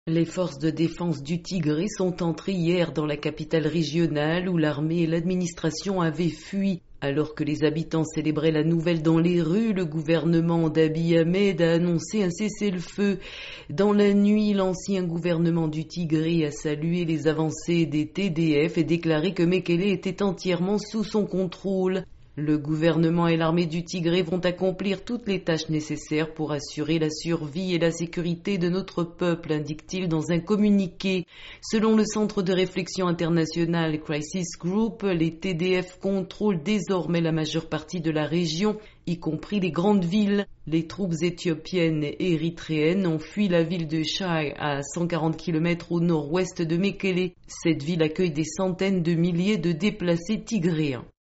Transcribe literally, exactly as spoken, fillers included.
Les forces de défense du Tigré sont entrées hier dans la capitale régionale où l'armée et l'administration avaient fui. Alors que les habitants célébraient la nouvelle dans les rues, le gouvernement d'Abiy Ahmed a annoncé un cessez-le-feu. Dans la nuit, l'ancien gouvernement du Tigré a salué les avancées des T D F et déclaré que Mekele était entièrement sous son contrôle. Le gouvernement et l'armée du Tigré vont accomplir toutes les tâches nécessaires pour assurer la survie et la sécurité de notre peuple, indique-t-il dans un communiqué. Selon le Centre de réflexion international Crisis Group, les T D F contrôlent désormais la majeure partie de la région, y compris les grandes villes. Les troupes éthiopiennes et érythréennes ont fui la ville de Shai à cent quarante kilomètres au nord-ouest de Mekele. Cette ville accueille des centaines de milliers de déplacés tigréens.